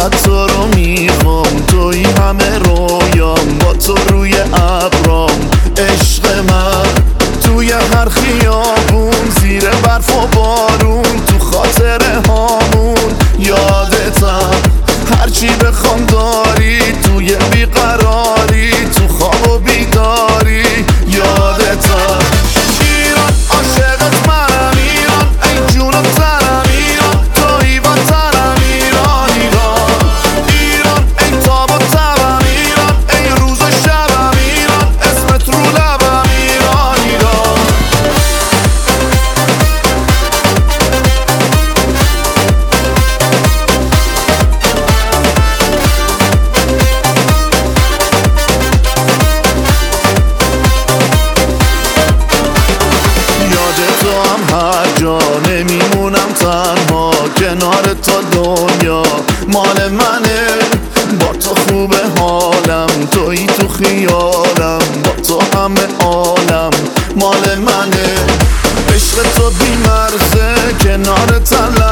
فقط تو رو میخوام، توی همه رویام، با تو روی ابرام. عشق من توی هر خیابون، زیر برف و بارون، تو خاطره هامون. یادتم هرچی بخوام داری، توی بیقراری، تو خواب و بیداری. یادتم ایران عاشقت منم، ایران ای جونم تنم، ایران توی وطنم، ایران ایران ایران ای تاب و تبم، ایران ای روز و شبم، ایران اسمت رو لبم، ایران ایران. تو هم هر جا نمیمونم تنها، کنار تا دنیا مال منه. با تو خوبه حالم، تویی تو خیالم، با تو همه عالم مال منه. عشق تو بی‌مرزه کنار تلم،